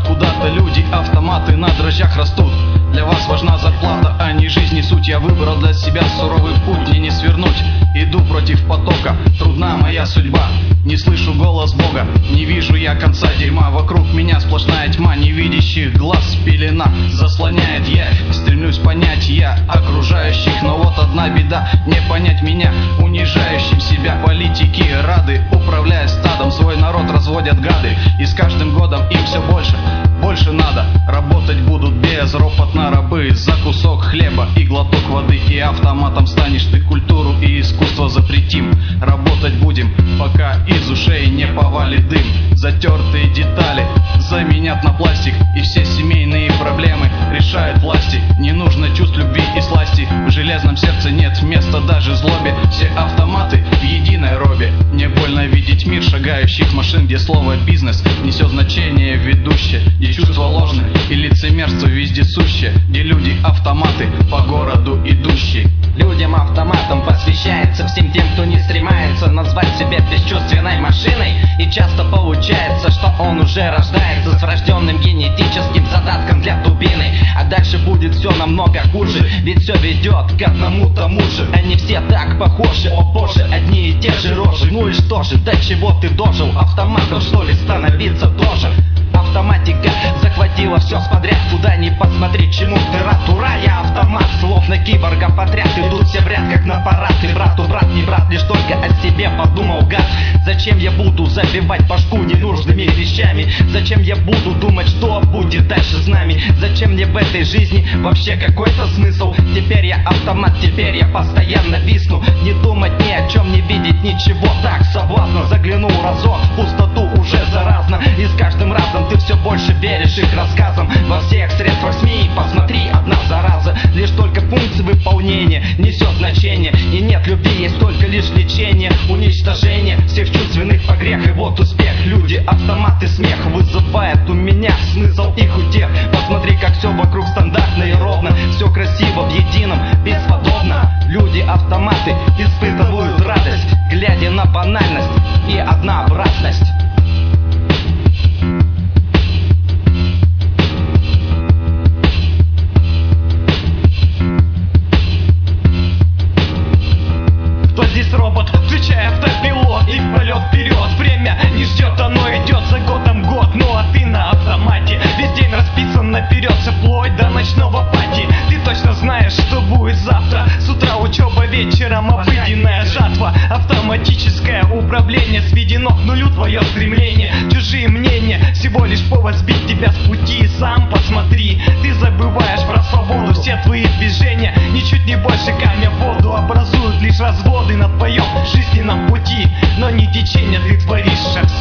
куда-то люди, автоматы на дрожжах растут. Для вас важна зарплата, а не жизнь и суть. Я выбрал для себя суровый путь, мне не свернуть. Иду против потока, трудна моя судьба. Не слышу голос Бога, не вижу я конца дерьма. Вокруг меня сплошная тьма, невидящих глаз пелена заслоняет явь. Стремлюсь понять я окружающих, но вот одна беда: не понять меня, унижающим себя. Политики рады, управляя стадом, свой народ разводят гады. И с каждым годом им все больше надо. Работать будут безропотно рабы за кусок хлеба и глоток воды. И автоматом станешь ты, культуру и искусство запретим. Работать будем, пока из ушей не повалит дым. Затертые детали заменят на пластик, и все семейные проблемы решают власти. Не нужно чувств любви и сласти, в железном сердце нет места даже злобе. Все автоматы в единой робе. Мне больно видеть мир шагающих машин, где слово бизнес несет значение ведущее, где чувства ложны и лицемерство вездесущее, где люди автоматы по городу идущие. Людям автоматом посвящается всем тем, кто не стремается назвать себя бесчувственной машиной. И часто получается, что он уже рождается с врожденным генетическим задатком для дубины. А дальше будет все намного хуже, ведь все ведет к одному тому же. Они все так похожи, о боже, одни и те же рожи. Ну и что же, до чего ты дожил? Автоматом что ли становиться должен? Автоматика захватила все подряд, куда ни посмотри, чему ты рад. Ура, я автомат, словно киборга подряд. Идут все в ряд, как на парад. Ты брату брат, не брат, лишь только о себе подумал, гад. Зачем я буду забивать башку ненужными вещами? Зачем я буду думать, что будет дальше с нами? Зачем мне в этой жизни вообще какой-то смысл? Теперь я автомат, теперь я постоянно висну. Не думать ни о чем, не видеть ничего. Так соблазно, заглянул разок в пустоту, уже заразно. И с каждым разом ты все больше веришь их рассказам. Во всех средствах СМИ, посмотри, одна зараза. Лишь только функции выполнения несет значение. И нет любви, есть только лишь лечение, уничтожение всех чувственных погрех. И вот успех, люди, автоматы, смех вызывает у меня смысл их утех. Посмотри, как все вокруг стандартно и ровно, все красиво в едином, бесподобно. Люди, автоматы испытывают радость, глядя на банальность и однообразность. Кто здесь робот? Включай автопилот и в полет вперед. Время не ждет, оно идет за годом год. Ну а ты на автомате, весь день расписан наперед, все вплоть до ночного пати. Ты точно знаешь, что будет завтра. С утра учеба, вечером обыденная жатва. Автоматическое управление сведено к нулю твое стремление. Чужие мнения всего лишь повод сбить тебя с пути. Сам посмотри, ты забываешь про свободу. Все твои движения ничуть не больше камня в воду, образуют лишь разводы на твоем жизненном пути. Но не течение ты творишь, шаг